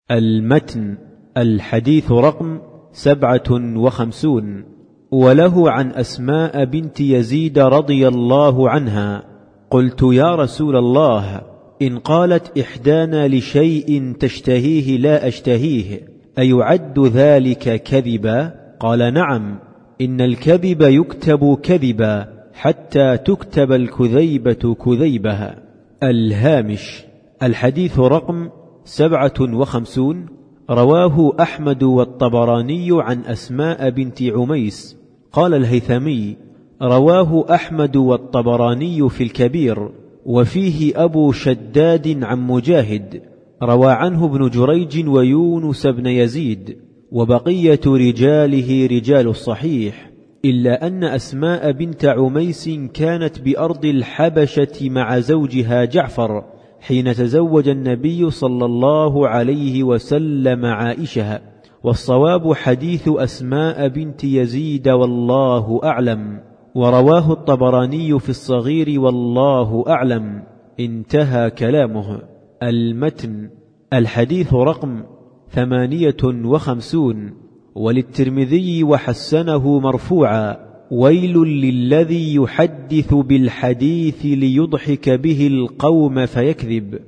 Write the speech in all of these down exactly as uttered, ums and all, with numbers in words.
المتن. الحديث رقم سبعة وخمسون. وله عن أسماء بنت يزيد رضي الله عنها: قلت يا رسول الله، إن قالت إحدانا لشيء تشتهيه لا أشتهيه أيعد ذلك كذبا؟ قال نعم، إن الكذب يكتب كذبا حتى تكتب الكذيبة كذيبها. الهامش. الحديث رقم سبعة وخمسون. رواه أحمد والطبراني عن أسماء بنت عميس. قال الهيثمي: رواه أحمد والطبراني في الكبير، وفيه أبو شداد عن مجاهد، روى عنه ابن جريج ويونس بن يزيد، وبقية رجاله رجال الصحيح، إلا أن أسماء بنت عميس كانت بأرض الحبشة مع زوجها جعفر حين تزوج النبي صلى الله عليه وسلم عائشة، والصواب حديث أسماء بنت يزيد والله أعلم، ورواه الطبراني في الصغير والله أعلم. انتهى كلامه. المتن. الحديث رقم ثمانية وخمسون. وللترمذي وحسنه مرفوعا: ويل للذي يحدث بالحديث ليضحك به القوم فيكذب،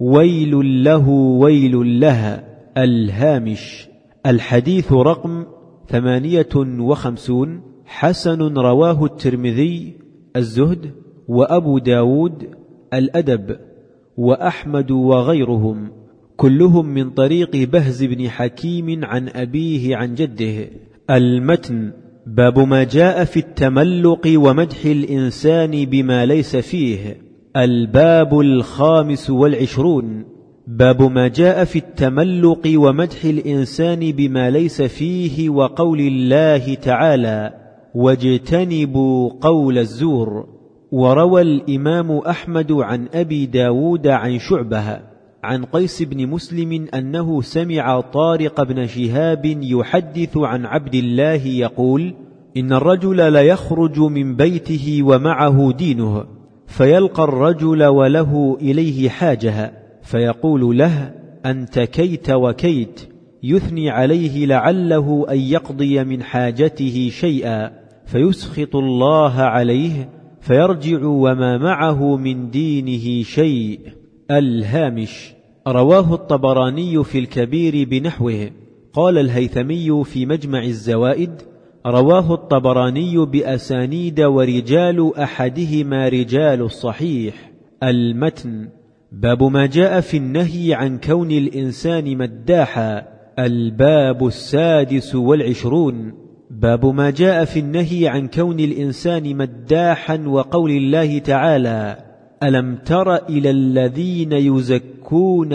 ويل له ويل لها. الهامش. الحديث رقم ثمانية وخمسون حسن، رواه الترمذي الزهد وأبو داود الأدب وأحمد وغيرهم، كلهم من طريق بهز بن حكيم عن أبيه عن جده. المتن. باب ما جاء في التملق ومدح الإنسان بما ليس فيه. الباب الخامس والعشرون. باب ما جاء في التملق ومدح الإنسان بما ليس فيه، وقول الله تعالى: واجتنبوا قول الزور. وروى الإمام أحمد عن أبي داود عن شعبة عن قيس بن مسلم أنه سمع طارق بن شهاب يحدث عن عبد الله يقول: إن الرجل ليخرج من بيته ومعه دينه، فيلقى الرجل وله إليه حاجة، فيقول له: أنت كيت وكيت، يثني عليه لعله أن يقضي من حاجته شيئا، فيسخط الله عليه، فيرجع وما معه من دينه شيء. الهامش. رواه الطبراني في الكبير بنحوه. قال الهيثمي في مجمع الزوائد: رواه الطبراني بأسانيد ورجال أحدهما رجال الصحيح. المتن. باب ما جاء في النهي عن كون الإنسان مداحا. الباب السادس والعشرون. باب ما جاء في النهي عن كون الإنسان مداحا، وقول الله تعالى: ألم تر إلى الذين يزكون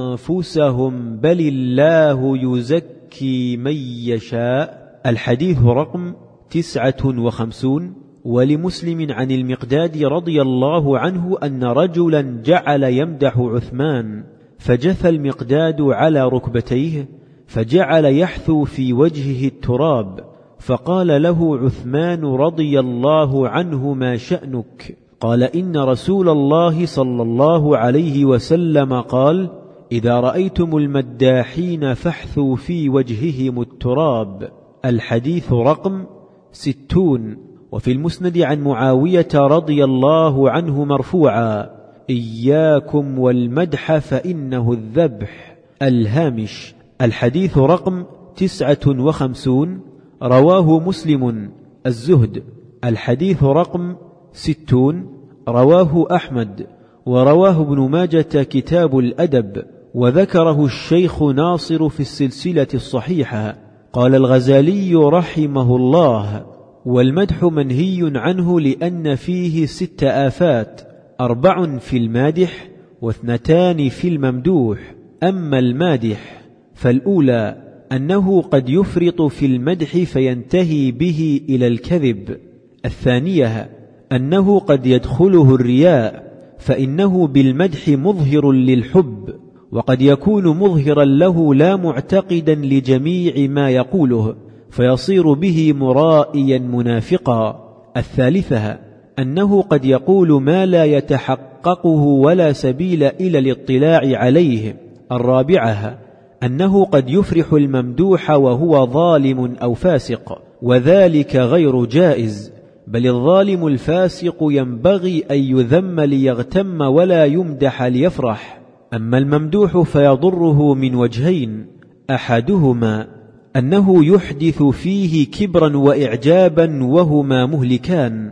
أنفسهم بل الله يزكي من يشاء. الحديث رقم تسعة وخمسون. ولمسلم عن المقداد رضي الله عنه أن رجلا جعل يمدح عثمان، فجثى المقداد على ركبتيه، فجعل يحثو في وجهه التراب، فقال له عثمان رضي الله عنه: ما شأنك؟ قال: إن رسول الله صلى الله عليه وسلم قال: إذا رأيتم المداحين فاحثوا في وجههم التراب. الحديث رقم ستون. وفي المسند عن معاوية رضي الله عنه مرفوعا: إياكم والمدح فإنه الذبح. الهامش. الحديث رقم تسعة وخمسون. رواه مسلم الزهد. الحديث رقم ستون. رواه أحمد، ورواه ابن ماجة كتاب الأدب، وذكره الشيخ ناصر في السلسلة الصحيحة. قال الغزالي رحمه الله: والمدح منهي عنه لأن فيه ست آفات: أربع في المادح واثنتان في الممدوح. أما المادح فالأولى أنه قد يفرط في المدح فينتهي به إلى الكذب. الثانية أنه قد يدخله الرياء، فإنه بالمدح مظهر للحب، وقد يكون مظهرا له لا معتقدا لجميع ما يقوله، فيصير به مرائيا منافقا. الثالثة أنه قد يقول ما لا يتحققه ولا سبيل إلى الاطلاع عليه. الرابعة أنه قد يفرح الممدوح وهو ظالم أو فاسق، وذلك غير جائز، بل الظالم الفاسق ينبغي أن يذم ليغتم ولا يمدح ليفرح. أما الممدوح فيضره من وجهين: أحدهما أنه يحدث فيه كبرا وإعجابا وهما مهلكان،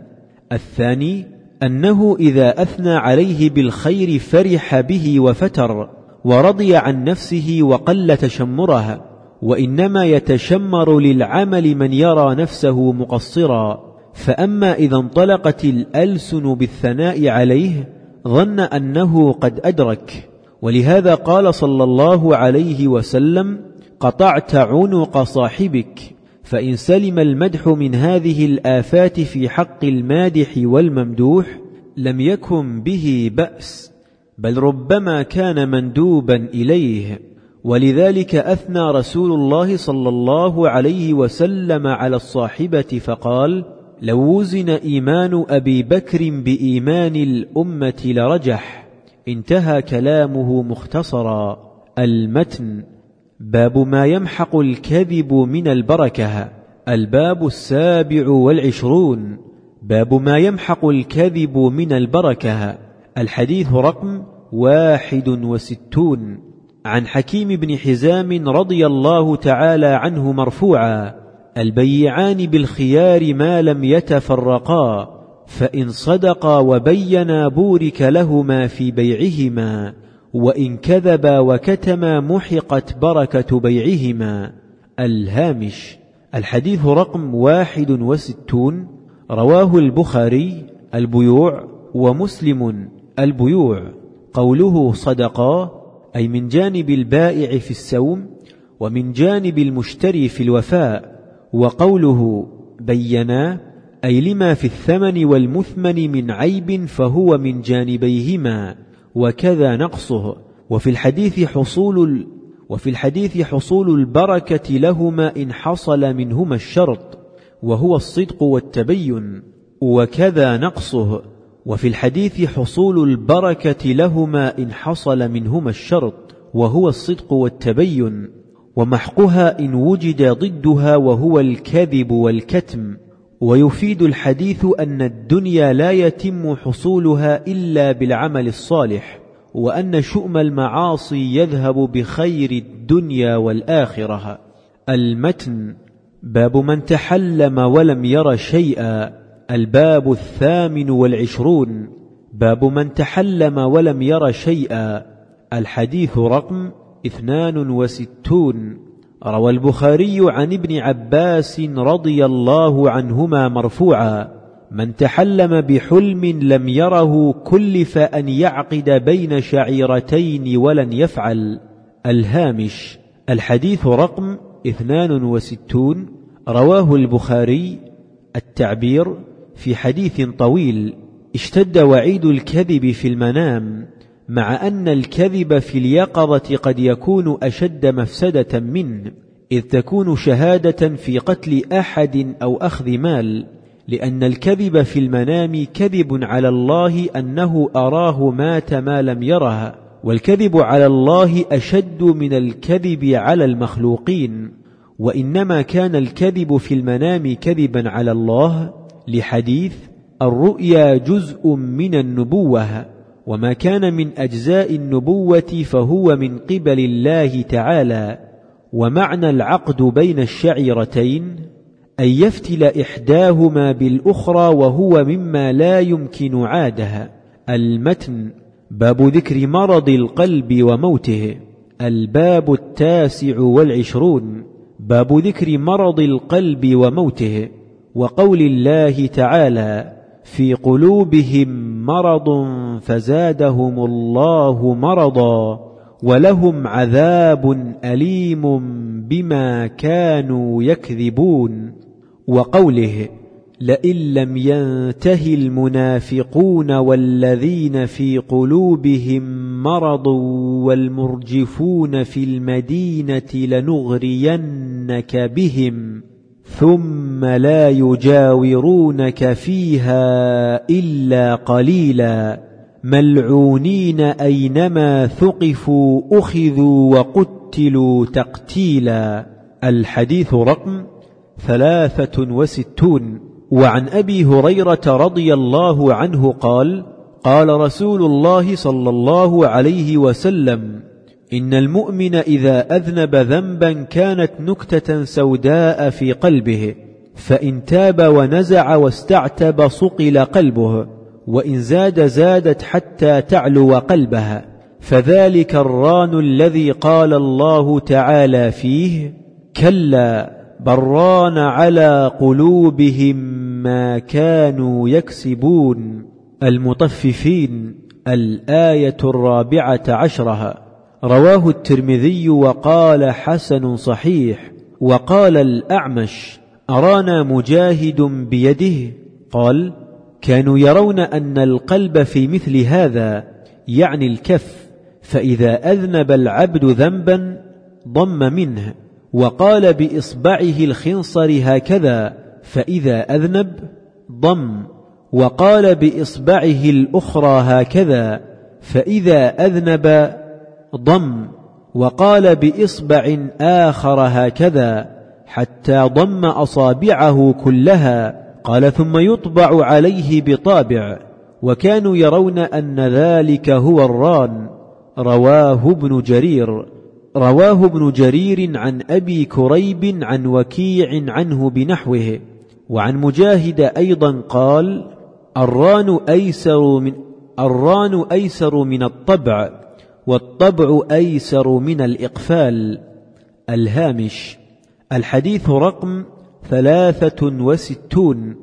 الثاني أنه إذا أثنى عليه بالخير فرح به وفتر ورضي عن نفسه وقل تشمرها، وإنما يتشمر للعمل من يرى نفسه مقصرا. فأما إذا انطلقت الألسن بالثناء عليه ظن أنه قد أدرك، ولهذا قال صلى الله عليه وسلم: قطعت عنق صاحبك. فإن سلم المدح من هذه الآفات في حق المادح والممدوح لم يكن به بأس، بل ربما كان مندوبا إليه. ولذلك أثنى رسول الله صلى الله عليه وسلم على الصاحبة فقال: لو وزن إيمان أبي بكر بإيمان الأمة لرجح. انتهى كلامه مختصرا. المتن: باب ما يمحق الكذب من البركة. الباب السابع والعشرون. باب ما يمحق الكذب من البركة. الحديث رقم واحد وستون. عن حكيم بن حزام رضي الله تعالى عنه مرفوعا: البيعان بالخيار ما لم يتفرقا، فإن صدقا وبينا بورك لهما في بيعهما، وإن كذبا وكتما محقت بركة بيعهما. الهامش: الحديث رقم واحد وستون. رواه البخاري البيوع ومسلم البيوع. قوله صدقا أي من جانب البائع في السوم ومن جانب المشتري في الوفاء، وقوله بينا أي لما في الثمن والمثمن من عيب فهو من جانبيهما، وكذا نقصه. وفي الحديث حصول وفي الحديث حصول البركة لهما إن حصل منهما الشرط، وهو الصدق والتبين، وكذا نقصه. وفي الحديث حصول البركة لهما إن حصل منهما الشرط، وهو الصدق والتبين، ومحقها إن وجد ضدها وهو الكذب والكتم. ويفيد الحديث أن الدنيا لا يتم حصولها إلا بالعمل الصالح، وأن شؤم المعاصي يذهب بخير الدنيا والآخرة. المتن: باب من تحلم ولم ير شيئا. الباب الثامن والعشرون. باب من تحلم ولم ير شيئا. الحديث رقم اثنان وستون. روى البخاري عن ابن عباس رضي الله عنهما مرفوعا: من تحلم بحلم لم يره كلف أن يعقد بين شعيرتين ولن يفعل. الهامش: الحديث رقم اثنان وستون. رواه البخاري. التعبير: في حديث طويل اشتد وعيد الكذب في المنام، مع أن الكذب في اليقظة قد يكون أشد مفسدة منه، إذ تكون شهادة في قتل أحد أو أخذ مال، لأن الكذب في المنام كذب على الله أنه أراه مات ما لم يره، والكذب على الله أشد من الكذب على المخلوقين. وإنما كان الكذب في المنام كذبا على الله لحديث: الرؤيا جزء من النبوة، وما كان من أجزاء النبوة فهو من قبل الله تعالى. ومعنى العقد بين الشعيرتين أن يفتل إحداهما بالأخرى، وهو مما لا يمكن عادها. المتن: باب ذكر مرض القلب وموته. الباب التاسع والعشرون. باب ذكر مرض القلب وموته، وقول الله تعالى: في قلوبهم مرض فزادهم الله مرضا ولهم عذاب أليم بما كانوا يكذبون. وقوله: لئن لم ينته المنافقون والذين في قلوبهم مرض والمرجفون في المدينة لنغرينك بهم ثم لا يجاورونك فيها إلا قليلا. ملعونين أينما ثقفوا أخذوا وقتلوا تقتيلا. الحديث رقم ثلاثة وستون. وعن أبي هريرة رضي الله عنه قال: قال رسول الله صلى الله عليه وسلم: إن المؤمن إذا أذنب ذنبا كانت نكتة سوداء في قلبه، فإن تاب ونزع واستعتب صقل قلبه، وإن زاد زادت حتى تعلو قلبها، فذلك الران الذي قال الله تعالى فيه: كلا بران على قلوبهم ما كانوا يكسبون. المطففين، الآية الرابعة عشرة. رواه الترمذي وقال حسن صحيح. وقال الأعمش: أرانا مجاهد بيده قال: كانوا يرون أن القلب في مثل هذا، يعني الكف، فإذا أذنب العبد ذنبا ضم منه، وقال بإصبعه الخنصر هكذا، فإذا أذنب ضم، وقال بإصبعه الأخرى هكذا، فإذا أذنب ضم، وقال بإصبع آخر هكذا، حتى ضم أصابعه كلها. قال: ثم يطبع عليه بطابع، وكانوا يرون أن ذلك هو الران. رواه ابن جرير. رواه ابن جرير عن أبي كريب عن وكيع عنه بنحوه. وعن مجاهد أيضا قال: الران أيسر من, الران أيسر من الطبع، والطبع أيسر من الإقفال. الهامش. الحديث رقم ثلاثة وستون.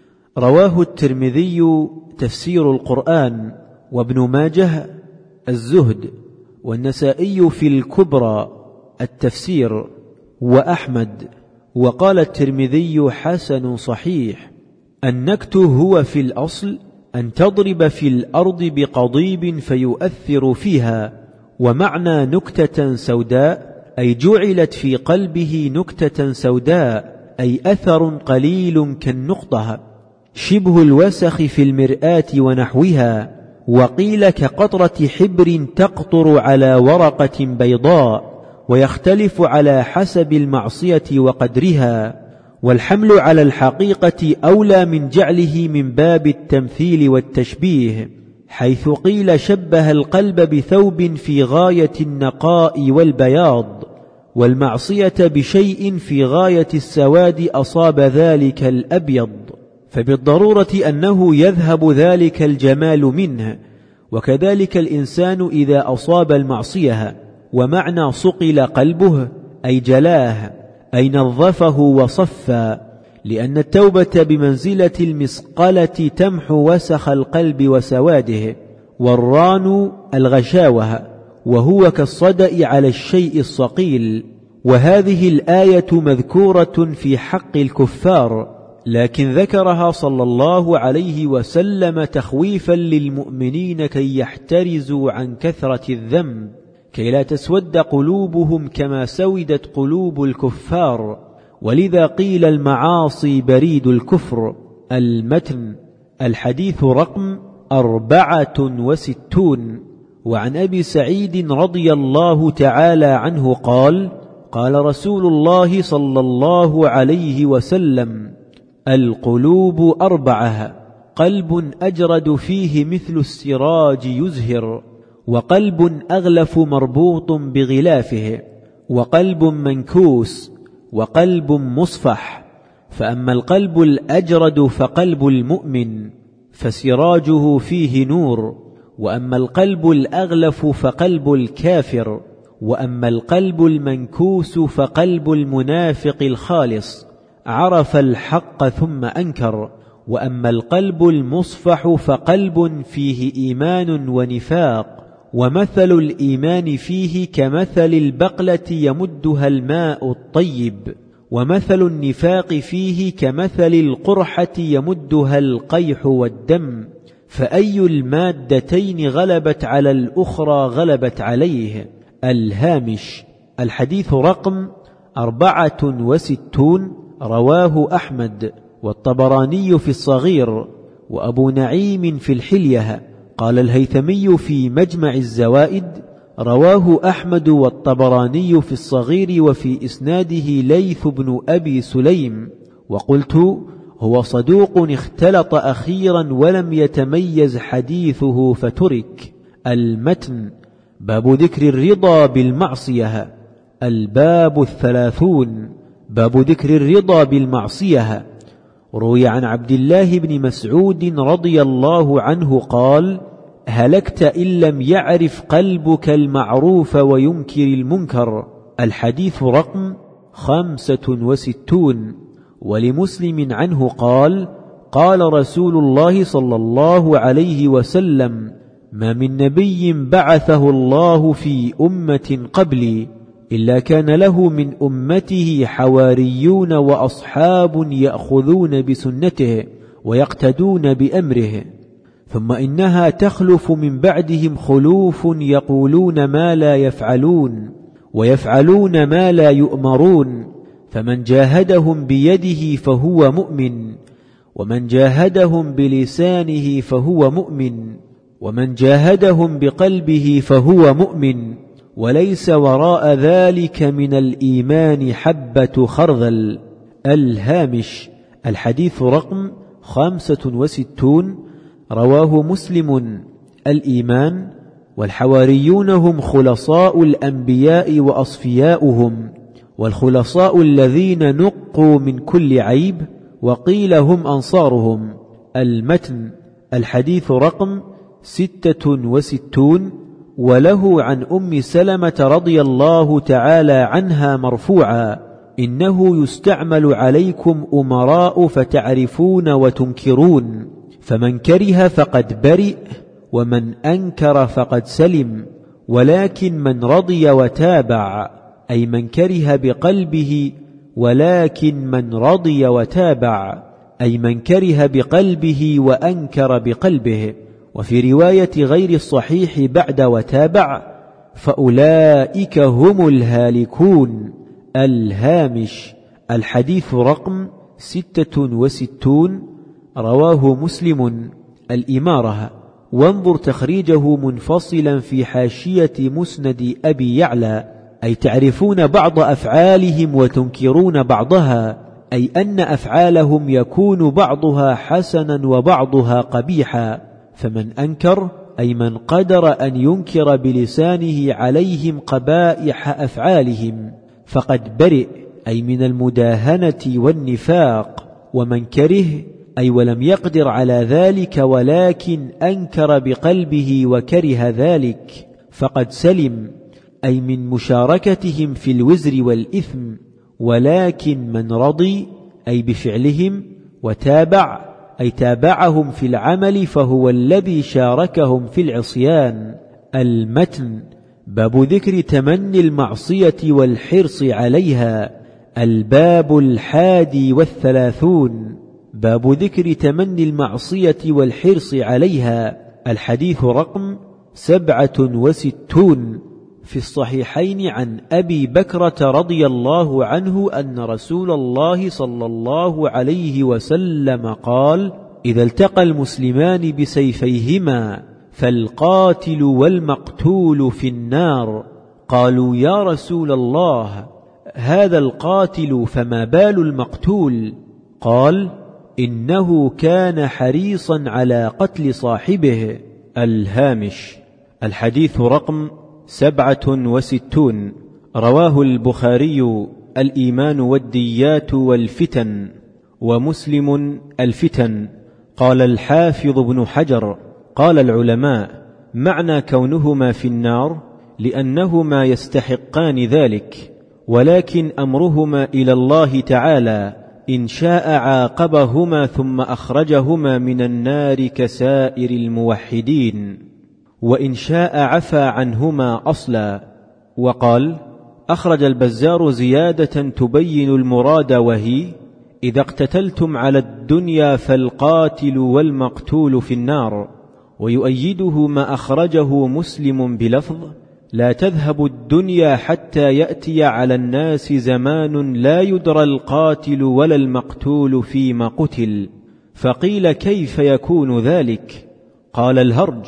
رواه الترمذي تفسير القرآن، وابن ماجه الزهد، والنسائي في الكبرى التفسير، وأحمد. وقال الترمذي حسن صحيح. النكت هو في الأصل أن تضرب في الأرض بقضيب فيؤثر فيها، ومعنى نكتة سوداء أي جعلت في قلبه نكتة سوداء، أي أثر قليل كالنقطة، شبه الوسخ في المرآة ونحوها. وقيل كقطرة حبر تقطر على ورقة بيضاء، ويختلف على حسب المعصية وقدرها. والحمل على الحقيقة أولى من جعله من باب التمثيل والتشبيه، حيث قيل شبه القلب بثوب في غاية النقاء والبياض، والمعصية بشيء في غاية السواد أصاب ذلك الأبيض، فبالضرورة أنه يذهب ذلك الجمال منه. وكذلك الإنسان إذا أصاب المعصية، ومعنى صقل قلبه أي جلاه، أي نظفه وصفى، لأن التوبة بمنزلة المسقلة تمحو وسخ القلب وسواده. والران الغشاوة، وهو كالصدأ على الشيء الصقيل. وهذه الآية مذكورة في حق الكفار، لكن ذكرها صلى الله عليه وسلم تخويفا للمؤمنين كي يحترزوا عن كثرة الذنب، كي لا تسود قلوبهم كما سودت قلوب الكفار. ولذا قيل المعاصي بريد الكفر. المتن. الحديث رقم أربعة وستون. وعن أبي سعيد رضي الله تعالى عنه قال: قال رسول الله صلى الله عليه وسلم: القلوب أربعة: قلب أجرد فيه مثل السراج يزهر، وقلب أغلف مربوط بغلافه، وقلب منكوس، وقلب مصفح. فأما القلب الأجرد فقلب المؤمن، فسراجه فيه نور. وأما القلب الأغلف فقلب الكافر. وأما القلب المنكوس فقلب المنافق الخالص، عرف الحق ثم أنكر. وأما القلب المصفح فقلب فيه إيمان ونفاق، ومثل الإيمان فيه كمثل البقلة يمدها الماء الطيب، ومثل النفاق فيه كمثل القرحة يمدها القيح والدم، فأي المادتين غلبت على الأخرى غلبت عليه. الهامش. الحديث رقم أربعة وستون. رواه أحمد والطبراني في الصغير، وأبو نعيم في الحلية. قال الهيثمي في مجمع الزوائد: رواه أحمد والطبراني في الصغير وفي إسناده ليث بن أبي سليم. وقلت: هو صدوق اختلط أخيرا ولم يتميز حديثه فترك. المتن: باب ذكر الرضا بالمعصية. الباب الثلاثون: باب ذكر الرضا بالمعصية. روي عن عبد الله بن مسعود رضي الله عنه قال: هلكت إن لم يعرف قلبك المعروف وينكر المنكر. الحديث رقم خمسة وستون. ولمسلم عنه قال: قال رسول الله صلى الله عليه وسلم: ما من نبي بعثه الله في أمة قبلي إلا كان له من أمته حواريون وأصحاب يأخذون بسنته ويقتدون بأمره، ثم إنها تخلف من بعدهم خلوف يقولون ما لا يفعلون ويفعلون ما لا يؤمرون، فمن جاهدهم بيده فهو مؤمن، ومن جاهدهم بلسانه فهو مؤمن، ومن جاهدهم بقلبه فهو مؤمن، وليس وراء ذلك من الإيمان حبة خردل. الهامش. الحديث رقم خمسة وستون. رواه مسلم. الإيمان والحواريون هم خلصاء الأنبياء وأصفياؤهم، والخلصاء الذين نقوا من كل عيب، وقيل هم أنصارهم. المتن. الحديث رقم ستة وستون. وله عن أم سلمة رضي الله تعالى عنها مرفوعا: إنه يستعمل عليكم أمراء فتعرفون وتنكرون، فمن كره فقد برئ، ومن أنكر فقد سلم، ولكن من رضي وتابع، أي من كره بقلبه، ولكن من رضي وتابع، أي من كره بقلبه وأنكر بقلبه. وفي رواية غير الصحيح بعد وتابع: فأولئك هم الهالكون. الهامش. الحديث رقم ستة وستون. رواه مسلم. الإمارة. وانظر تخريجه منفصلا في حاشية مسند أبي يعلى، أي تعرفون بعض أفعالهم وتنكرون بعضها، أي أن أفعالهم يكون بعضها حسنا وبعضها قبيحا، فمن أنكر أي من قدر أن ينكر بلسانه عليهم قبائح أفعالهم فقد برئ، أي من المداهنة والنفاق، ومن كره أي ولم يقدر على ذلك ولكن أنكر بقلبه وكره ذلك فقد سلم، أي من مشاركتهم في الوزر والإثم، ولكن من رضي أي بفعلهم وتابع أي تابعهم في العمل فهو الذي شاركهم في العصيان. المتن. باب ذكر تمني المعصية والحرص عليها. الباب الحادي والثلاثون. باب ذكر تمني المعصية والحرص عليها. الحديث رقم سبعة وستون. في الصحيحين عن أبي بكرة رضي الله عنه أن رسول الله صلى الله عليه وسلم قال: إذا التقى المسلمان بسيفيهما فالقاتل والمقتول في النار. قالوا: يا رسول الله، هذا القاتل فما بال المقتول؟ قال: إنه كان حريصا على قتل صاحبه. الهامش. الحديث رقم سبعة وستون. رواه البخاري: الإيمان والديات والفتن، ومسلم: الفتن. قال الحافظ ابن حجر: قال العلماء: معنى كونهما في النار لأنهما يستحقان ذلك، ولكن أمرهما إلى الله تعالى، إن شاء عاقبهما ثم أخرجهما من النار كسائر الموحدين، وإن شاء عفى عنهما أصلا. وقال: أخرج البزار زيادة تبين المراد، وهي: إذا اقتتلتم على الدنيا فالقاتل والمقتول في النار. ويؤيده ما أخرجه مسلم بلفظ: لا تذهب الدنيا حتى يأتي على الناس زمان لا يدرى القاتل ولا المقتول فيما قتل. فقيل: كيف يكون ذلك؟ قال: الهرج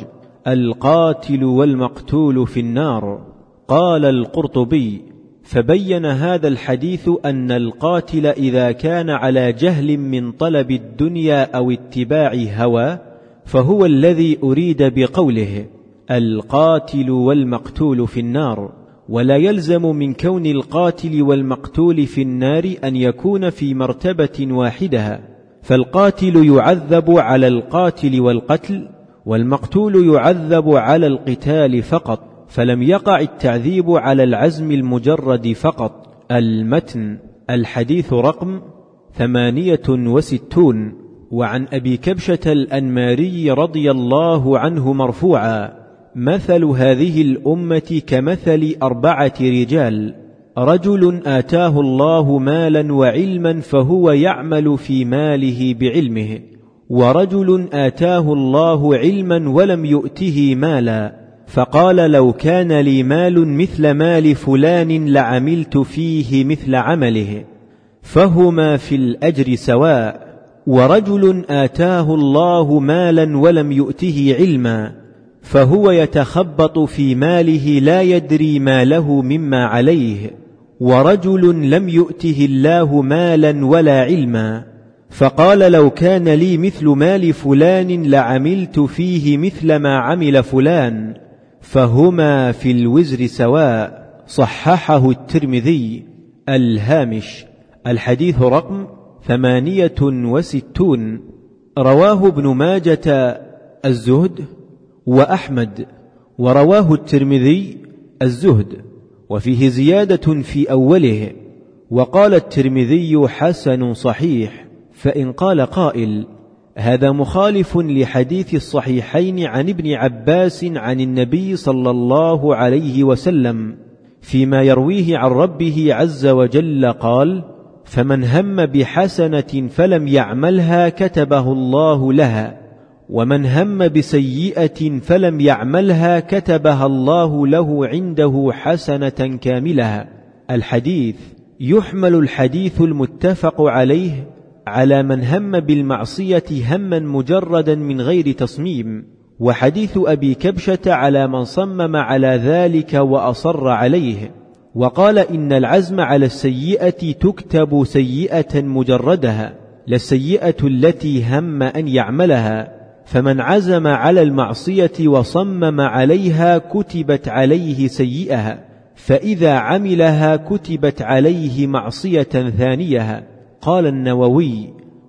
القاتل والمقتول في النار. قال القرطبي: فبين هذا الحديث أن القاتل إذا كان على جهل من طلب الدنيا أو اتباع هوى فهو الذي أريد بقوله القاتل والمقتول في النار، ولا يلزم من كون القاتل والمقتول في النار أن يكون في مرتبة واحدة، فالقاتل يعذب على القاتل والقتل، والمقتول يعذب على القتال فقط، فلم يقع التعذيب على العزم المجرد فقط. المتن. الحديث رقم ثمانية وستون. وعن أبي كبشة الأنماري رضي الله عنه مرفوعا: مثل هذه الأمة كمثل أربعة رجال: رجل آتاه الله مالا وعلما فهو يعمل في ماله بعلمه، ورجل آتاه الله علما ولم يؤته مالا فقال لو كان لي مال مثل مال فلان لعملت فيه مثل عمله، فهما في الأجر سواء. ورجل آتاه الله مالا ولم يؤته علما فهو يتخبط في ماله لا يدري ما له مما عليه، ورجل لم يؤته الله مالا ولا علما فقال لو كان لي مثل مال فلان لعملت فيه مثل ما عمل فلان، فهما في الوزر سواء. صححه الترمذي. الهامش. الحديث رقم ثمانية وستون. رواه ابن ماجة الزهد وأحمد، ورواه الترمذي الزهد، وفيه زيادة في أوله، وقال الترمذي حسن صحيح. فإن قال قائل هذا مخالف لحديث الصحيحين عن ابن عباس عن النبي صلى الله عليه وسلم فيما يرويه عن ربه عز وجل قال: فمن هم بحسنة فلم يعملها كتبه الله لها، ومن هم بسيئة فلم يعملها كتبها الله له عنده حسنة كاملها. الحديث. يحمل الحديث المتفق عليه على من هم بالمعصية هما مجردا من غير تصميم، وحديث أبي كبشة على من صمم على ذلك وأصر عليه، وقال إن العزم على السيئة تكتب سيئة مجردها لا السيئة التي هم أن يعملها، فمن عزم على المعصية وصمم عليها كتبت عليه سيئها، فإذا عملها كتبت عليه معصية ثانيها. قال النووي: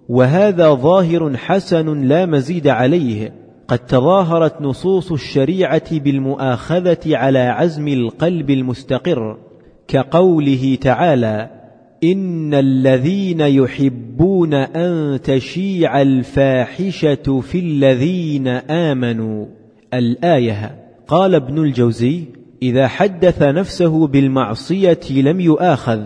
وهذا ظاهر حسن لا مزيد عليه، قد تظاهرت نصوص الشريعة بالمؤاخذة على عزم القلب المستقر، كقوله تعالى: إن الذين يحبون أن تشيع الفاحشة في الذين آمنوا. الآية. قال ابن الجوزي: إذا حدث نفسه بالمعصية لم يؤاخذ،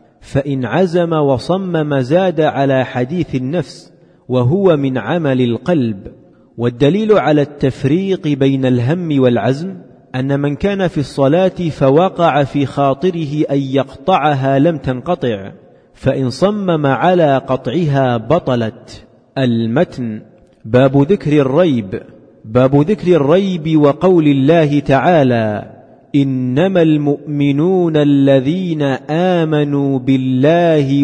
فإن عزم وصمم زاد على حديث النفس، وهو من عمل القلب. والدليل على التفريق بين الهم والعزم أن من كان في الصلاة فوقع في خاطره أن يقطعها لم تنقطع، فإن صمم على قطعها بطلت. المتن. باب ذكر الريب. باب ذكر الريب وقول الله تعالى: إنما المؤمنون الذين آمنوا بالله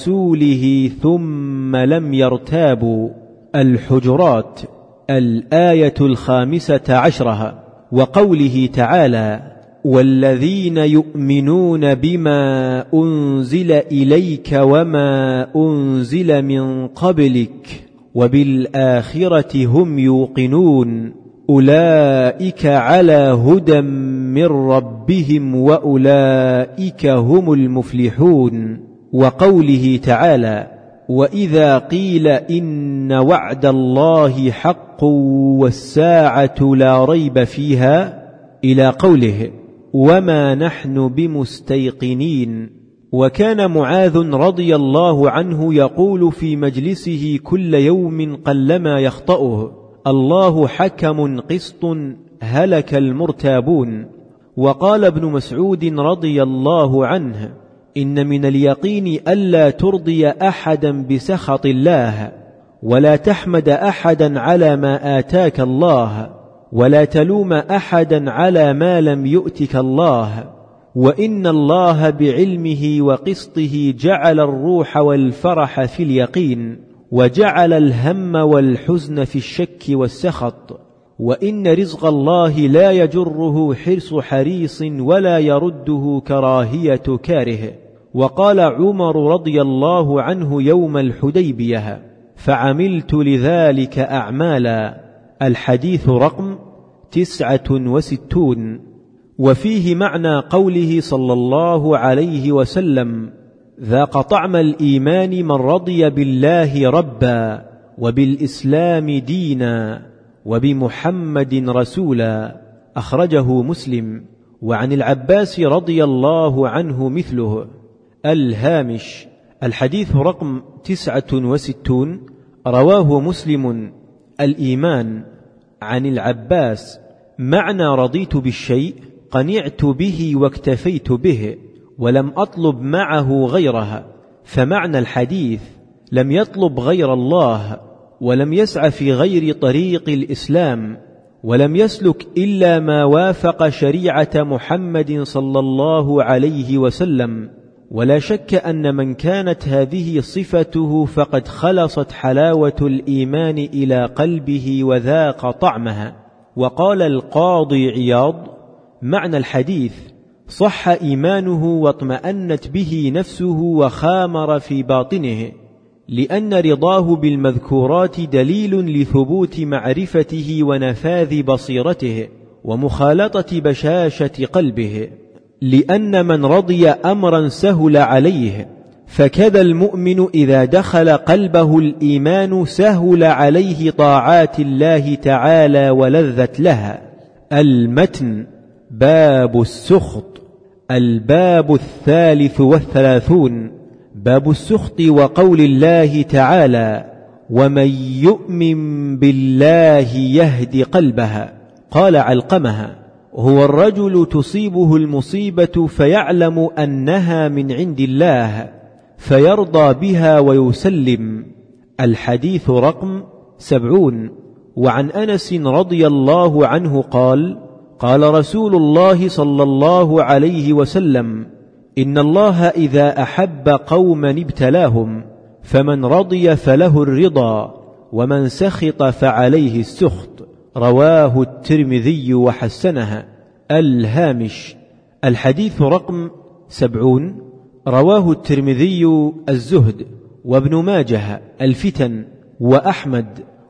ورسوله ثم لم يرتابوا. الحجرات. الآية الخامسة عشرة. وقوله تعالى: والذين يؤمنون بما أنزل إليك وما أنزل من قبلك وبالآخرة هم يوقنون أولئك على هدى من ربهم وأولئك هم المفلحون. وقوله تعالى: وإذا قيل إن وعد الله حق والساعة لا ريب فيها، إلى قوله: وما نحن بمستيقنين. وكان معاذ رضي الله عنه يقول في مجلسه كل يوم قلما يخطئه: الله حكم قسط هلك المرتابون. وقال ابن مسعود رضي الله عنه: إن من اليقين ألا ترضي أحدا بسخط الله، ولا تحمد أحدا على ما آتاك الله، ولا تلوم أحدا على ما لم يؤتك الله، وإن الله بعلمه وقسطه جعل الروح والفرح في اليقين، وجعل الهم والحزن في الشك والسخط، وإن رزق الله لا يجره حرص حريص ولا يرده كراهية كاره. وقال عمر رضي الله عنه يوم الحديبية: فعملت لذلك أعمالا. الحديث رقم تسعة وستون. وفيه معنى قوله صلى الله عليه وسلم: ذاق طعم الإيمان من رضي بالله ربا، وبالإسلام دينا، وبمحمد رسولا. أخرجه مسلم. وعن العباس رضي الله عنه مثله. الهامش. الحديث رقم تسعة وستون، رواه مسلم. الإيمان عن العباس: معنى رضيت بالشيء قنعت به واكتفيت به، ولم أطلب معه غيرها. فمعنى الحديث: لم يطلب غير الله، ولم يسع في غير طريق الإسلام، ولم يسلك إلا ما وافق شريعة محمد صلى الله عليه وسلم. ولا شك أن من كانت هذه صفته فقد خلصت حلاوة الإيمان إلى قلبه وذاق طعمها. وقال القاضي عياض: معنى الحديث: صح إيمانه واطمأنت به نفسه وخامر في باطنه، لأن رضاه بالمذكورات دليل لثبوت معرفته ونفاذ بصيرته ومخالطة بشاشة قلبه، لأن من رضي أمرا سهل عليه، فكذا المؤمن إذا دخل قلبه الإيمان سهل عليه طاعات الله تعالى ولذت لها. المتن. باب السخط. الباب الثالث والثلاثون. باب السخط وقول الله تعالى: ومن يؤمن بالله يهد قلبها. قال علقمها: هو الرجل تصيبه المصيبة فيعلم أنها من عند الله فيرضى بها ويسلم. الحديث رقم سبعون. وعن أنس رضي الله عنه قال: قال رسول الله صلى الله عليه وسلم: إن الله إذا أحب قوما ابتلاهم، فمن رضي فله الرضا، ومن سخط فعليه السخط. رواه الترمذي وحسنها. الهامش. الحديث رقم سبعون. رواه الترمذي الزهد، وابن ماجه الفتن، وأحمد،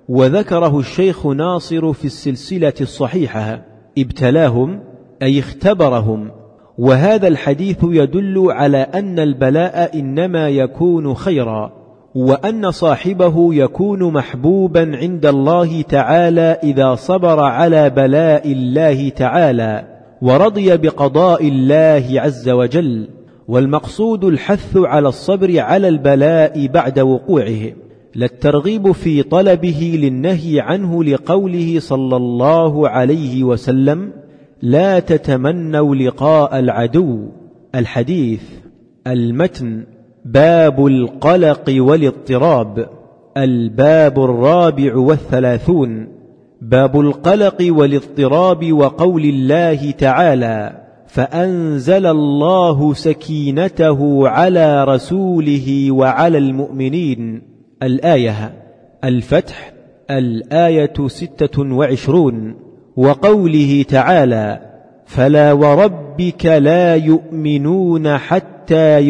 وذكره الشيخ ناصر في السلسلة الصحيحة. ابتلاهم أي اختبرهم. وهذا الحديث يدل على أن البلاء إنما يكون خيرا، وأن صاحبه يكون محبوبا عند الله تعالى إذا صبر على بلاء الله تعالى ورضي بقضاء الله عز وجل. والمقصود الحث على الصبر على البلاء بعد وقوعه، لا الترغيب في طلبه للنهي عنه، لقوله صلى الله عليه وسلم: لا تتمنوا لقاء العدو. الحديث. المتن. باب القلق والاضطراب. الباب الرابع والثلاثون. باب القلق والاضطراب وقول الله تعالى: فأنزل الله سكينته على رسوله وعلى المؤمنين. الآية. الفتح. الآية ستة وعشرون. وقوله تعالى: فلا وربك لا يؤمنون حتى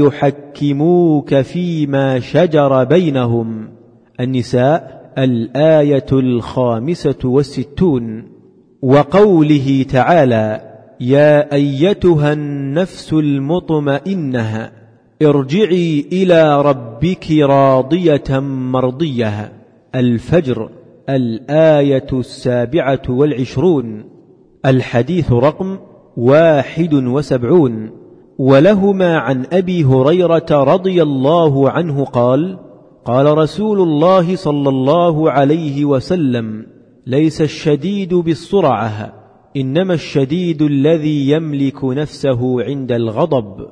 يحكموك فيما شجر بينهم. النساء. الآية الخامسة والستون. وقوله تعالى: يا أيتها النفس المطمئنة ارجعي إلى ربك راضية مرضية. الفجر. الآية السابعة والعشرون. الحديث رقم واحد وسبعون. ولهما عن أبي هريرة رضي الله عنه قال: قال رسول الله صلى الله عليه وسلم: ليس الشديد بالسرعة، إنما الشديد الذي يملك نفسه عند الغضب.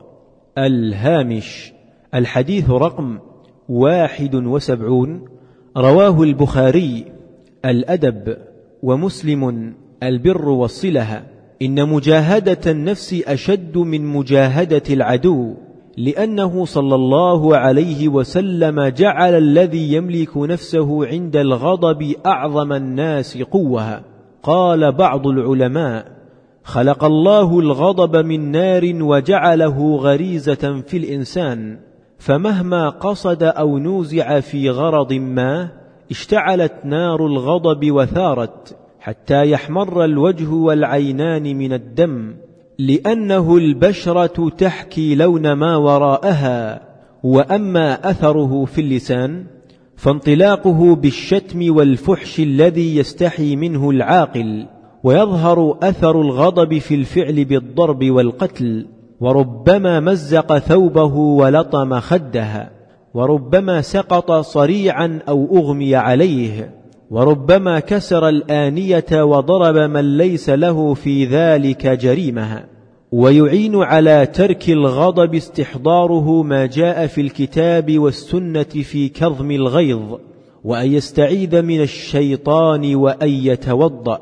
الهامش. الحديث رقم واحد وسبعون. رواه البخاري الأدب، ومسلم البر والصلة. إن مجاهدة النفس أشد من مجاهدة العدو، لأنه صلى الله عليه وسلم جعل الذي يملك نفسه عند الغضب أعظم الناس قوة. قال بعض العلماء: خلق الله الغضب من نار وجعله غريزة في الإنسان، فمهما قصد أو نوزع في غرض ما اشتعلت نار الغضب وثارت حتى يحمر الوجه والعينان من الدم، لأنه البشرة تحكي لون ما وراءها. وأما أثره في اللسان فانطلاقه بالشتم والفحش الذي يستحي منه العاقل، ويظهر أثر الغضب في الفعل بالضرب والقتل، وربما مزق ثوبه ولطم خدها، وربما سقط صريعا أو أغمي عليه، وربما كسر الآنية وضرب من ليس له في ذلك جريمة. ويعين على ترك الغضب استحضاره ما جاء في الكتاب والسنة في كظم الغيظ، وأن يستعيذ من الشيطان وأن يتوضأ.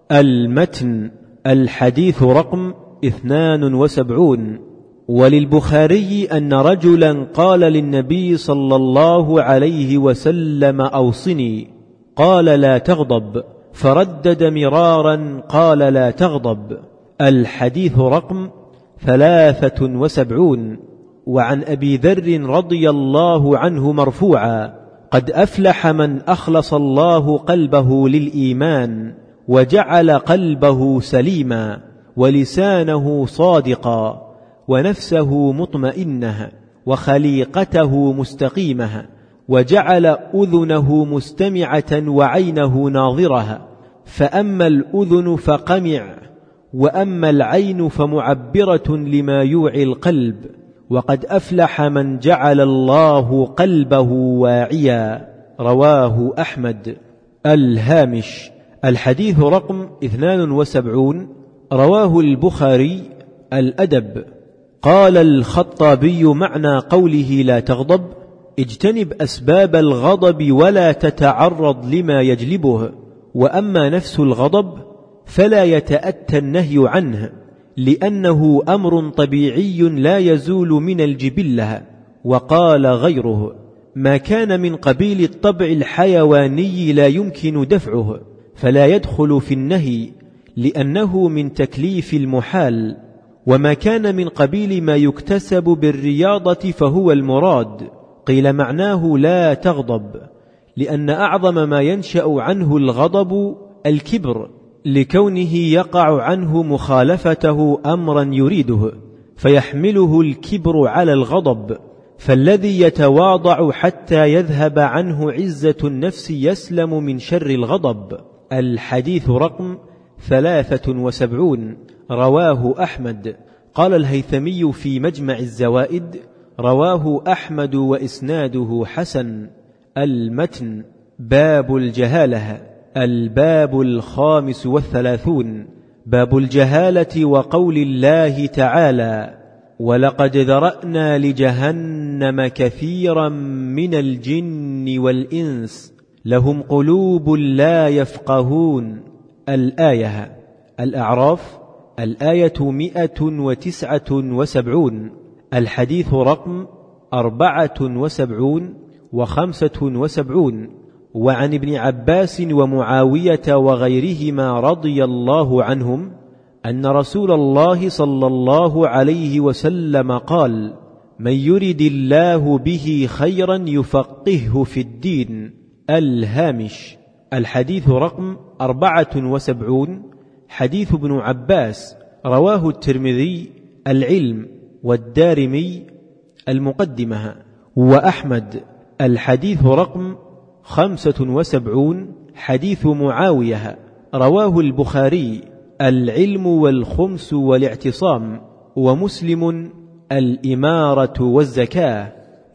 المتن. الحديث رقم اثنان وسبعون. وللبخاري أن رجلا قال للنبي صلى الله عليه وسلم: أوصني. قال: لا تغضب. فردد مرارا: قال: لا تغضب. الحديث رقم ثلاثة وسبعون. وعن أبي ذر رضي الله عنه مرفوعا: قد أفلح من أخلص الله قلبه للإيمان وجعل قلبه سليما، ولسانه صادقا، ونفسه مطمئنة، وخليقته مستقيمة، وجعل أذنه مستمعة وعينه ناظرة. فأما الأذن فقمع، وأما العين فمعبرة لما يوعي القلب. وقد أفلح من جعل الله قلبه واعيا. رواه أحمد. الهامش. الحديث رقم اثنان وسبعون. رواه البخاري. الأدب. قال الخطابي: معنى قوله لا تغضب: اجتنب أسباب الغضب ولا تتعرض لما يجلبه. وأما نفس الغضب فلا يتأتى النهي عنه، لأنه أمر طبيعي لا يزول من الجبلة. وقال غيره: ما كان من قبيل الطبع الحيواني لا يمكن دفعه، فلا يدخل في النهي، لأنه من تكليف المحال. وما كان من قبيل ما يكتسب بالرياضة فهو المراد. قيل معناه لا تغضب، لأن أعظم ما ينشأ عنه الغضب الكبر، لكونه يقع عنه مخالفته أمرا يريده، فيحمله الكبر على الغضب. فالذي يتواضع حتى يذهب عنه عزة النفس يسلم من شر الغضب. الحديث رقم ثلاثة وسبعون. رواه أحمد. قال الهيثمي في مجمع الزوائد: رواه أحمد وإسناده حسن. المتن. باب الجهالة. الباب الخامس والثلاثون. باب الجهالة وقول الله تعالى: ولقد ذرأنا لجهنم كثيرا من الجن والإنس لهم قلوب لا يفقهون. الآية. الأعراف. الآية مئة وتسعة وسبعون. الحديث رقم أربعة وسبعون وخمسة وسبعون. وعن ابن عباس ومعاوية وغيرهما رضي الله عنهم أن رسول الله صلى الله عليه وسلم قال: من يرد الله به خيرا يفقهه في الدين. الهامش. الحديث رقم أربعة وسبعون. حديث ابن عباس. رواه الترمذي. العلم. والدارمي. المقدمة. وأحمد. الحديث رقم خمسة وسبعون. حديث معاوية. رواه البخاري. العلم والخمس والاعتصام. ومسلم. الإمارة والزكاة.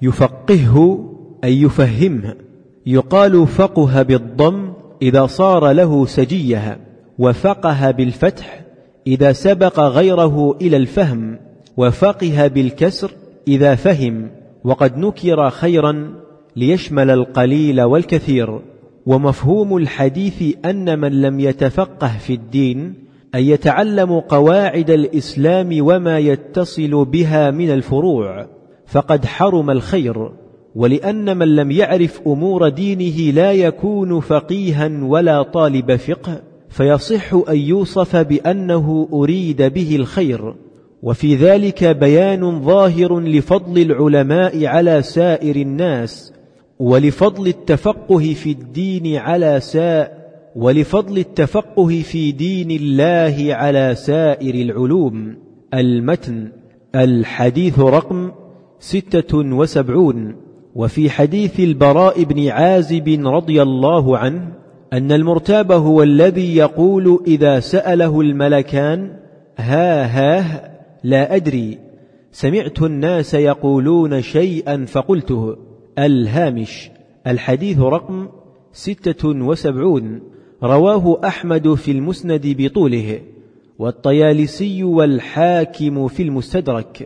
يفقهه أي يفهمه. يقال فقه بالضم إذا صار له سجية، وفقه بالفتح إذا سبق غيره إلى الفهم، وفقه بالكسر إذا فهم. وقد نكر خيرا ليشمل القليل والكثير. ومفهوم الحديث أن من لم يتفقه في الدين أن يتعلم قواعد الإسلام وما يتصل بها من الفروع فقد حرم الخير، ولأن من لم يعرف أمور دينه لا يكون فقيها ولا طالب فقه، فيصح أن يوصف بأنه أريد به الخير. وفي ذلك بيان ظاهر لفضل العلماء على سائر الناس، ولفضل التفقه في الدين على سائر ولفضل التفقه في دين الله على سائر العلوم. المتن. الحديث رقم ستة وسبعون. وفي حديث البراء بن عازب رضي الله عنه أن المرتاب هو الذي يقول إذا سأله الملكان ها ها لا أدري، سمعت الناس يقولون شيئا فقلته. الهامش. الحديث رقم ستة وسبعون. رواه أحمد في المسند بطوله، والطيالسي والحاكم في المستدرك.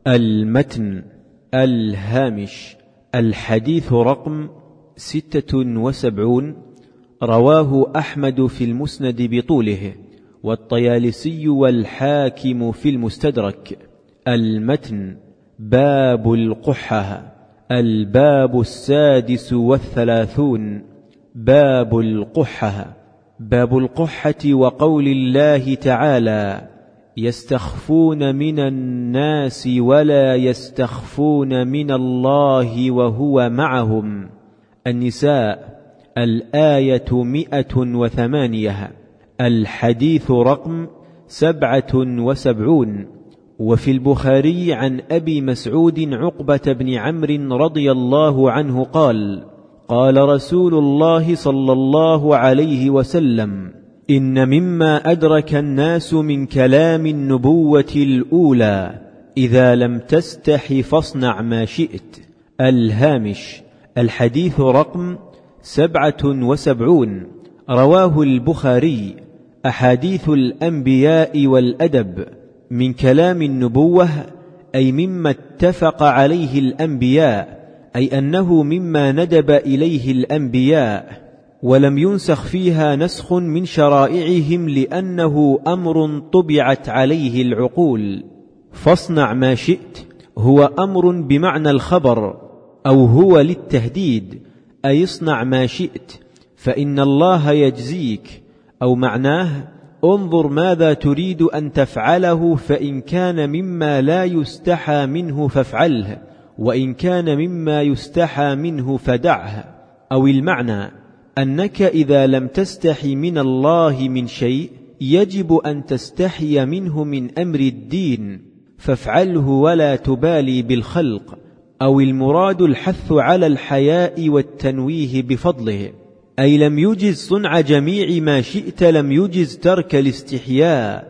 المتن. الهامش. الحديث رقم ستة وسبعون. رواه أحمد في المسند بطوله، والطيالسي والحاكم في المستدرك. المتن. باب القحة. الباب السادس والثلاثون. باب القحة. باب القحة وقول الله تعالى يستخفون من الناس ولا يستخفون من الله وهو معهم. النساء. الآية مئة وثمانية. الحديث رقم سبعة وسبعون. وفي البخاري عن أبي مسعود عقبة بن عمرو رضي الله عنه قال قال رسول الله صلى الله عليه وسلم إن مما أدرك الناس من كلام النبوة الأولى إذا لم تستح فاصنع ما شئت. الهامش. الحديث رقم سبعة وسبعون. رواه البخاري. أحاديث الأنبياء والأدب من كلام النبوة أي مما اتفق عليه الأنبياء، أي أنه مما ندب إليه الأنبياء ولم ينسخ فيها نسخ من شرائعهم لأنه أمر طبعت عليه العقول. فاصنع ما شئت هو أمر بمعنى الخبر، أو هو للتهديد، أي اصنع ما شئت فإن الله يجزيك، أو معناه انظر ماذا تريد أن تفعله، فإن كان مما لا يستحى منه فافعله، وإن كان مما يستحى منه فدعه. أو المعنى أنك إذا لم تستحي من الله من شيء يجب أن تستحي منه من أمر الدين فافعله ولا تبالي بالخلق. أو المراد الحث على الحياء والتنويه بفضله، أي لم يجز صنع جميع ما شئت، لم يجز ترك الاستحياء.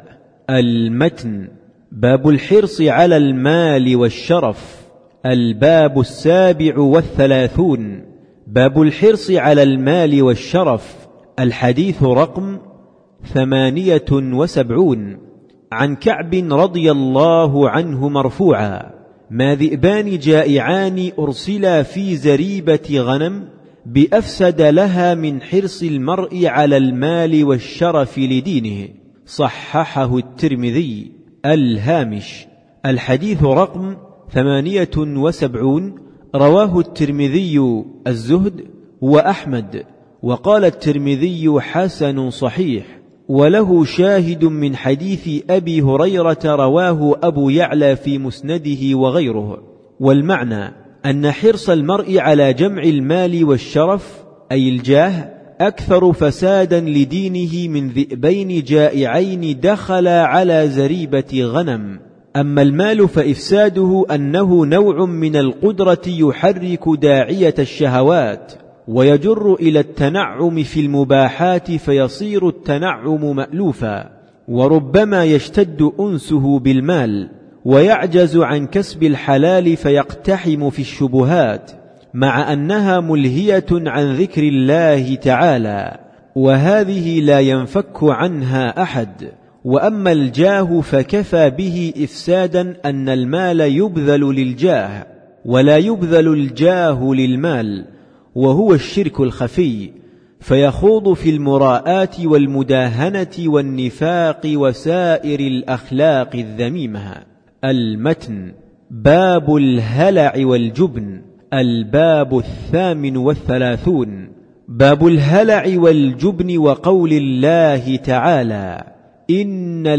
المتن. باب الحرص على المال والشرف. الباب السابع والثلاثون. باب الحرص على المال والشرف. الحديث رقم ثمانية وسبعون. عن كعب رضي الله عنه مرفوعا ما ذئبان جائعان أرسلا في زريبة غنم بأفسد لها من حرص المرء على المال والشرف لدينه. صححه الترمذي. الهامش. الحديث رقم ثمانية وسبعون. رواه الترمذي الزهد وأحمد، وقال الترمذي حسن صحيح، وله شاهد من حديث أبي هريرة رواه أبو يعلى في مسنده وغيره. والمعنى أن حرص المرء على جمع المال والشرف أي الجاه أكثر فسادا لدينه من ذئبين جائعين دخلا على زريبة غنم. أما المال فإفساده أنه نوع من القدرة يحرك داعية الشهوات ويجر إلى التنعم في المباحات فيصير التنعم مألوفا، وربما يشتد أنسه بالمال ويعجز عن كسب الحلال فيقتحم في الشبهات، مع أنها ملهية عن ذكر الله تعالى، وهذه لا ينفك عنها أحد. وأما الجاه فكفى به إفسادا أن المال يبذل للجاه ولا يبذل الجاه للمال، وهو الشرك الخفي، فيخوض في المراءة والمداهنة والنفاق وسائر الأخلاق الذميمة. المتن. باب الهلع والجبن. الباب الثامن والثلاثون. باب الهلع والجبن وقول الله تعالى: إن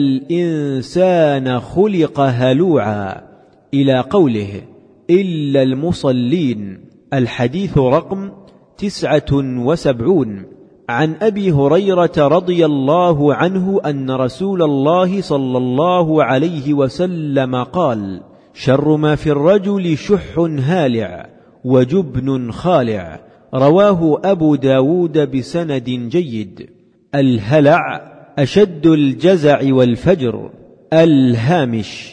الإنسان خلق هلوعا، إلى قوله: إلا المصلين. الحديث رقم تسعة وسبعون. عن أبي هريرة رضي الله عنه أن رسول الله صلى الله عليه وسلم قال: شر ما في الرجل شح هالع وجبن خالع. رواه أبو داود بسند جيد. الهلع أشد الجزع والفجر. الهامش.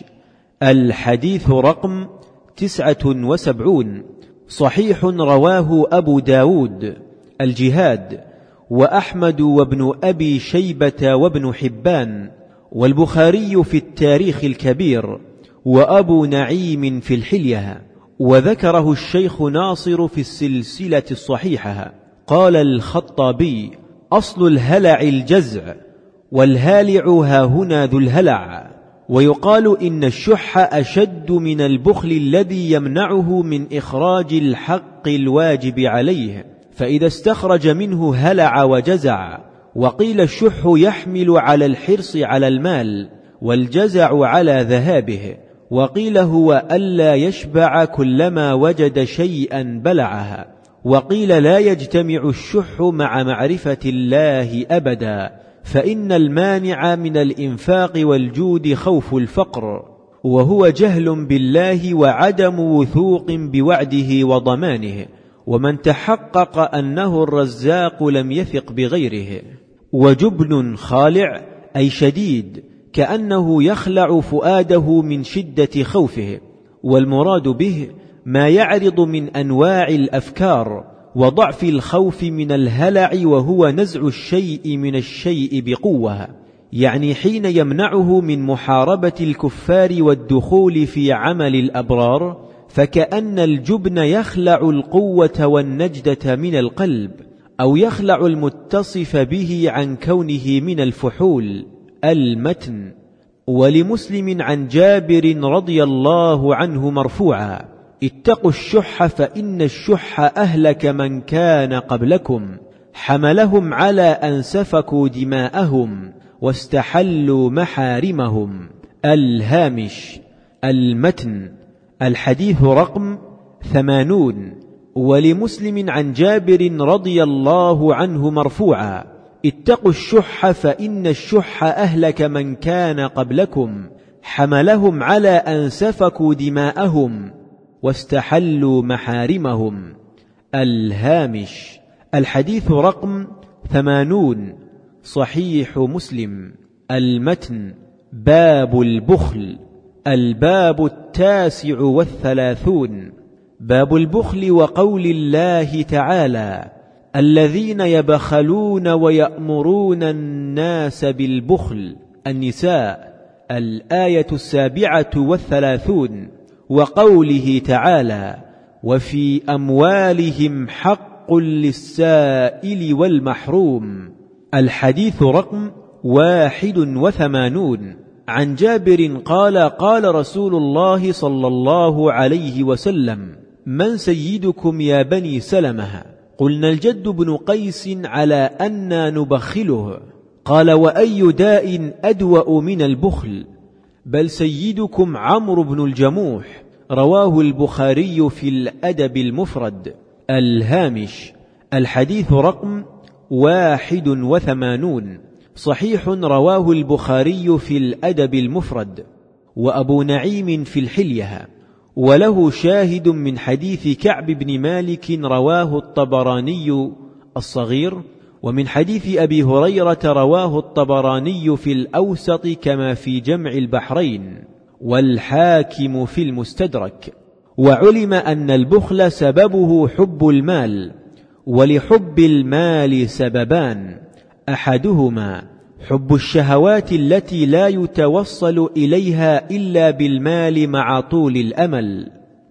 الحديث رقم تسعة وسبعون. صحيح، رواه أبو داود. الجهاد. وأحمد وابن أبي شيبة وابن حبان، والبخاري في التاريخ الكبير، وأبو نعيم في الحلية، وذكره الشيخ ناصر في السلسلة الصحيحة. قال الخطابي: أصل الهلع الجزع، والهالع هاهنا ذو الهلع. ويقال إن الشح أشد من البخل الذي يمنعه من إخراج الحق الواجب عليه، فإذا استخرج منه هلع وجزع. وقيل الشح يحمل على الحرص على المال، والجزع على ذهابه. وقيل هو ألا يشبع كلما وجد شيئا بلعها. وقيل لا يجتمع الشح مع معرفة الله أبدا، فإن المانع من الإنفاق والجود خوف الفقر، وهو جهل بالله وعدم وثوق بوعده وضمانه، ومن تحقق أنه الرزاق لم يثق بغيره. وجبن خالع أي شديد، كأنه يخلع فؤاده من شدة خوفه، والمراد به ما يعرض من أنواع الأفكار وضعف الخوف من الهلع، وهو نزع الشيء من الشيء بقوة، يعني حين يمنعه من محاربة الكفار والدخول في عمل الأبرار، فكأن الجبن يخلع القوة والنجدة من القلب، أو يخلع المتصف به عن كونه من الفحول. المتن. ولمسلم عن جابر رضي الله عنه مرفوعا: اتقوا الشح فإن الشح أهلك من كان قبلكم، حملهم على أن سفكوا دماءهم واستحلوا محارمهم. الهامش. المتن. الحديث رقم ثمانون. ولمسلم عن جابر رضي الله عنه مرفوعا: اتقوا الشح فإن الشح أهلك من كان قبلكم، حملهم على أن سفكوا دماءهم واستحلوا محارمهم. الهامش. الحديث رقم ثمانون. صحيح مسلم. المتن. باب البخل. الباب التاسع والثلاثون. باب البخل وقول الله تعالى: الذين يبخلون ويأمرون الناس بالبخل. النساء. الآية السابعة والثلاثون. وقوله تعالى: وفي أموالهم حق للسائل والمحروم. الحديث رقم واحد وثمانون. عن جابر قال: قال رسول الله صلى الله عليه وسلم: من سيدكم يا بني سلمة؟ قلنا الجد بن قيس على أن نبخله. قال: وأي داء أدوأ من البخل؟ بل سيدكم عمرو بن الجموح. رواه البخاري في الأدب المفرد. الهامش. الحديث رقم واحد وثمانون. صحيح، رواه البخاري في الأدب المفرد، وأبو نعيم في الحلية، وله شاهد من حديث كعب بن مالك رواه الطبراني الصغير، ومن حديث أبي هريرة رواه الطبراني في الأوسط كما في جمع البحرين، والحاكم في المستدرك. وعلم أن البخل سببه حب المال، ولحب المال سببان: أحدهما حب الشهوات التي لا يتوصل إليها إلا بالمال مع طول الأمل،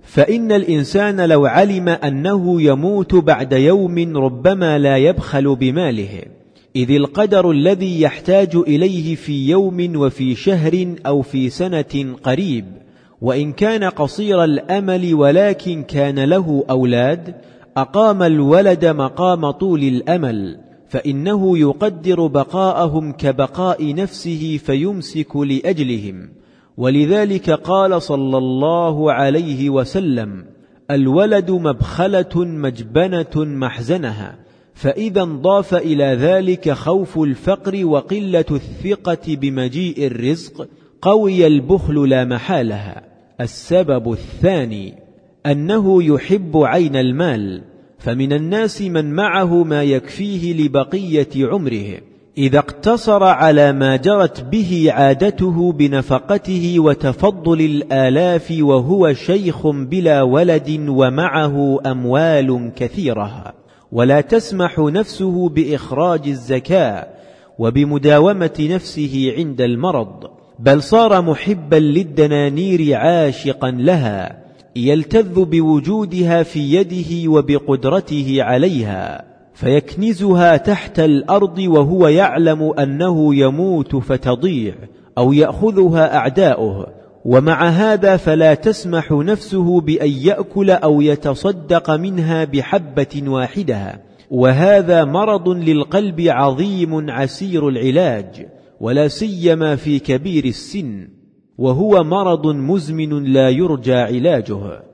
فإن الإنسان لو علم أنه يموت بعد يوم ربما لا يبخل بماله، إذ القدر الذي يحتاج إليه في يوم وفي شهر أو في سنة قريب، وإن كان قصير الأمل ولكن كان له أولاد أقام الولد مقام طول الأمل، فإنه يقدر بقاءهم كبقاء نفسه فيمسك لأجلهم. ولذلك قال صلى الله عليه وسلم: الولد مبخلة مجبنة محزنها. فإذا انضاف إلى ذلك خوف الفقر وقلة الثقة بمجيء الرزق قوي البخل لا محالها. السبب الثاني أنه يحب عين المال، فمن الناس من معه ما يكفيه لبقية عمره، إذا اقتصر على ما جرت به عادته بنفقته وتفضل الآلاف وهو شيخ بلا ولد ومعه أموال كثيرة، ولا تسمح نفسه بإخراج الزكاة وبمداومة نفسه عند المرض، بل صار محبا للدنانير عاشقا لها، يلتذ بوجودها في يده وبقدرته عليها، فيكنزها تحت الأرض وهو يعلم أنه يموت فتضيع أو يأخذها أعداؤه، ومع هذا فلا تسمح نفسه بأن يأكل أو يتصدق منها بحبة واحدة. وهذا مرض للقلب عظيم عسير العلاج، ولا سيما في كبير السن، وهو مرض مزمن لا يرجى علاجه.